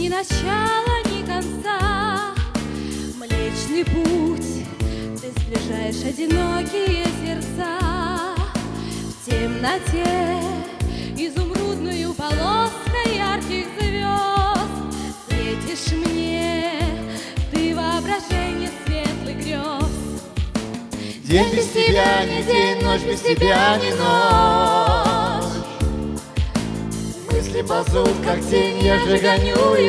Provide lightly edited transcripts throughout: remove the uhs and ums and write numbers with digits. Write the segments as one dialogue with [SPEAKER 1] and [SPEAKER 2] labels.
[SPEAKER 1] ни начала, ни конца. Млечный путь, ты сближаешь одинокие сердца. В темноте изумрудную полоской ярких звезд светишь мне, ты воображение светлых грез.
[SPEAKER 2] День без тебя не день, ночь без тебя не ночь. Мысли ползут, как тень, я же гоню их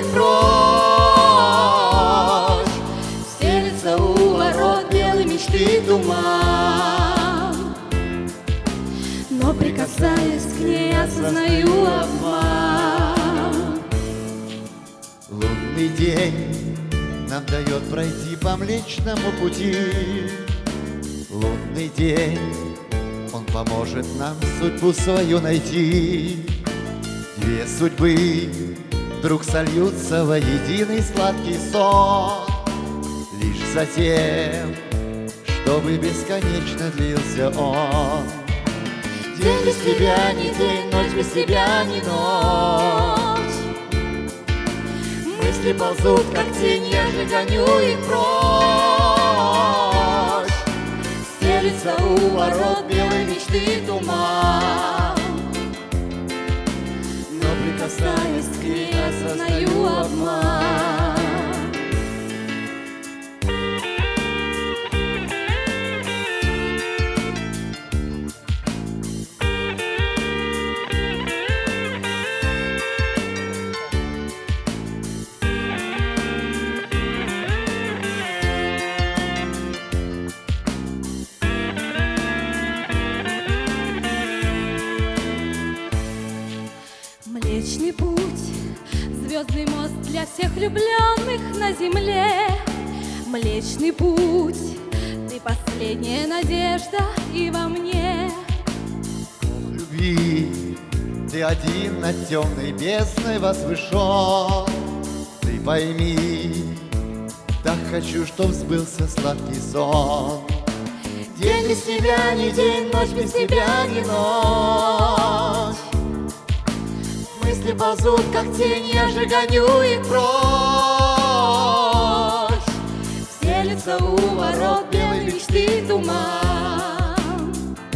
[SPEAKER 2] прочь. Стелится у ворот белой мечты туман,
[SPEAKER 1] но, прикасаясь к ней, осознаю обман.
[SPEAKER 2] Лунный день нам дает пройти по Млечному пути. Лунный день, он поможет нам судьбу свою найти. Две судьбы вдруг сольются во единый сладкий сон, лишь за тем, чтобы бесконечно длился он. День без тебя не день, ночь без тебя не ночь. Мысли ползут, как тень, я же гоню их прочь. Стелится у ворот белой мечты туман, но, прикасаясь к ней, осознаю обман.
[SPEAKER 1] Млечный путь, звездный мост для всех влюбленных на земле. Млечный путь, ты последняя надежда и во мне.
[SPEAKER 2] В любви ты один над темной бездной возвышен. Ты пойми, так хочу, чтоб сбылся сладкий сон. День без тебя не день, ночь без тебя не ночь. Мысли ползут, как тень, я же гоню их прочь. Стелится у ворот белой мечты туман,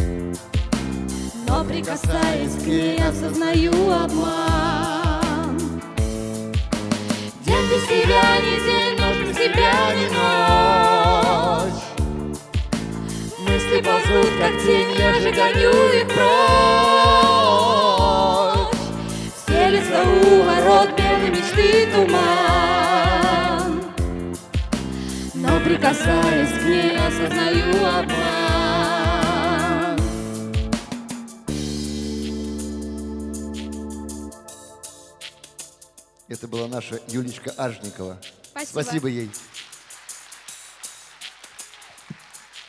[SPEAKER 1] но, прикасаясь к ней, осознаю обман.
[SPEAKER 2] День без тебя не день, ночь без тебя не ночь. Мысли ползут, как тень, я же гоню их прочь.
[SPEAKER 1] Стелится у ворот белой мечты туман, но, прикасаясь к ней, осознаю обман.
[SPEAKER 2] Это была наша Юлечка Ажникова.
[SPEAKER 1] Спасибо.
[SPEAKER 2] Спасибо ей.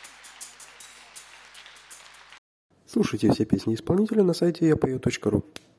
[SPEAKER 3] Слушайте все песни исполнителя на сайте yapою.ru.